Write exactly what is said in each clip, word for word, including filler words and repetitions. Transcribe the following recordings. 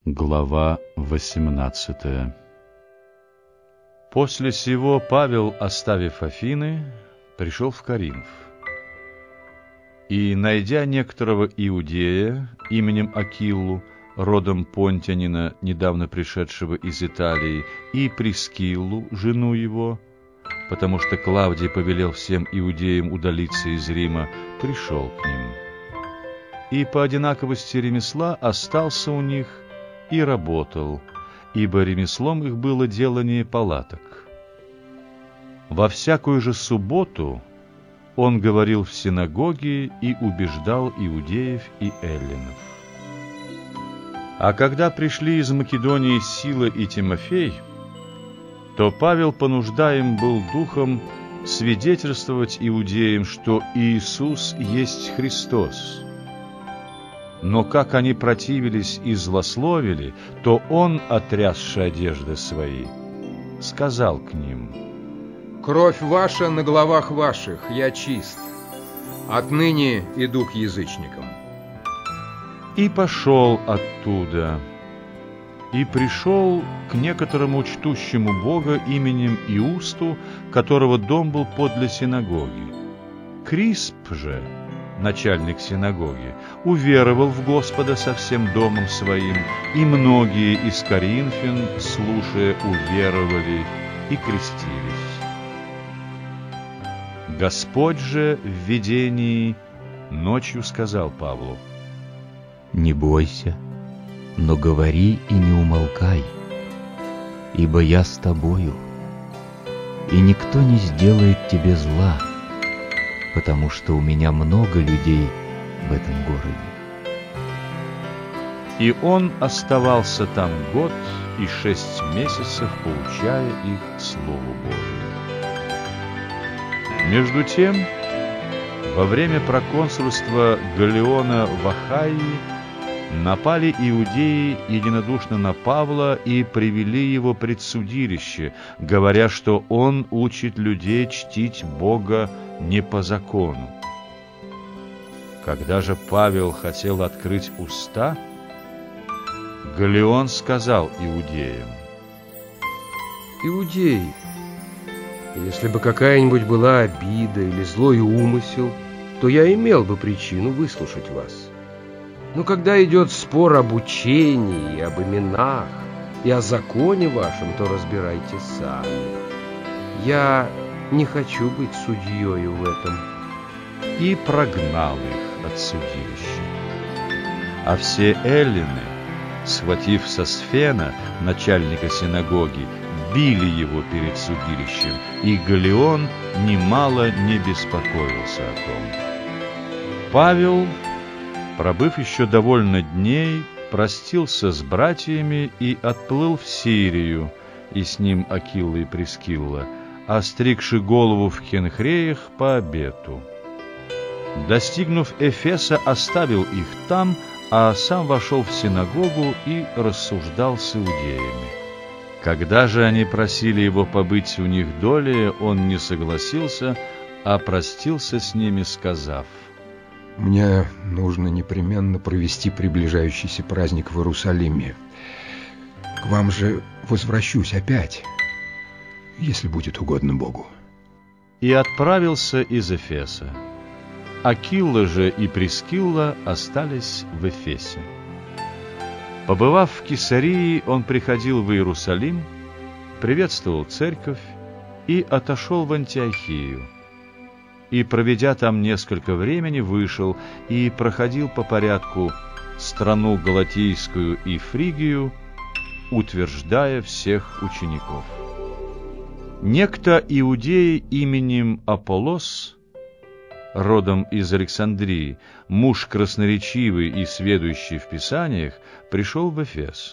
Глава восемнадцатая. После сего Павел, оставив Афины, пришел в Коринф. И, найдя некоторого иудея именем Акиллу, родом понтянина, недавно пришедшего из Италии, и Прискиллу, жену его, потому что Клавдий повелел всем иудеям удалиться из Рима, пришел к ним. И по одинаковости ремесла остался у них и работал, ибо ремеслом их было делание палаток. Во всякую же субботу он говорил в синагоге и убеждал иудеев и эллинов. А когда пришли из Македонии Сила и Тимофей, то Павел понуждаем был духом свидетельствовать иудеям, что Иисус есть Христос. Но как они противились и злословили, то он, отрясши одежды свои, сказал к ним: «Кровь ваша на головах ваших, я чист. Отныне иду к язычникам». И пошел оттуда, и пришел к некоторому чтущему Бога именем Иусту, которого дом был подле синагоги. Крисп же, начальник синагоги, уверовал в Господа со всем домом своим, и многие из коринфян, слушая, уверовали и крестились. Господь же в видении ночью сказал Павлу: «Не бойся, но говори и не умолкай, ибо я с тобою, и никто не сделает тебе зла, потому что у меня много людей в этом городе». И он оставался там год и шесть месяцев, поучая их Слову Божию. Между тем, во время проконсульства Галлиона в Ахайи напали иудеи единодушно на Павла и привели его пред судилище, говоря, что он учит людей чтить Бога не по закону. Когда же Павел хотел открыть уста, Галлион сказал иудеям: «Иудеи, если бы какая-нибудь была обида или злой умысел, то я имел бы причину выслушать вас. Но когда идет спор об учении, и об именах, и о законе вашем, то разбирайте сами. Я не хочу быть судьею в этом». И прогнал их от судилища. А все эллины, схватив Сосфена, начальника синагоги, били его перед судилищем, и Галлион немало не беспокоился о том. Павел, пробыв еще довольно дней, простился с братьями и отплыл в Сирию, и с ним Акилла и Прискилла, остригши голову в Кенхреях по обету. Достигнув Эфеса, оставил их там, а сам вошел в синагогу и рассуждал с иудеями. Когда же они просили его побыть у них долее, он не согласился, а простился с ними, сказав: «Мне нужно непременно провести приближающийся праздник в Иерусалиме. К вам же возвращусь опять, если будет угодно Богу». И отправился из Эфеса. Акилла же и Прискилла остались в Эфесе. Побывав в Кесарии, он приходил в Иерусалим, приветствовал церковь и отошел в Антиохию. И, проведя там несколько времени, вышел и проходил по порядку страну Галатийскую и Фригию, утверждая всех учеников. Некто иудей именем Аполлос, родом из Александрии, муж красноречивый и сведущий в Писаниях, пришел в Эфес.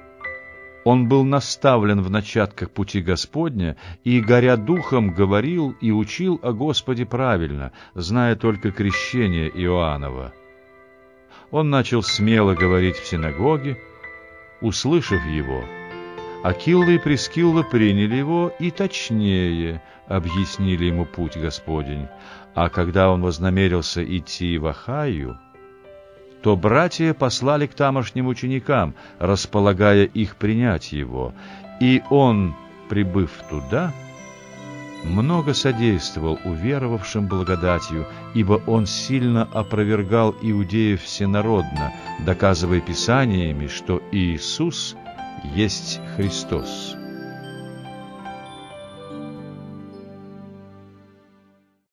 Он был наставлен в начатках пути Господня и, горя духом, говорил и учил о Господе правильно, зная только крещение Иоаннова. Он начал смело говорить в синагоге. Услышав его, Акилла и Прискилла приняли его и точнее объяснили ему путь Господень. А когда он вознамерился идти в Ахайю, то братья послали к тамошним ученикам, располагая их принять его, и он, прибыв туда, много содействовал уверовавшим благодатью, ибо он сильно опровергал иудеев всенародно, доказывая писаниями, что Иисус есть Христос.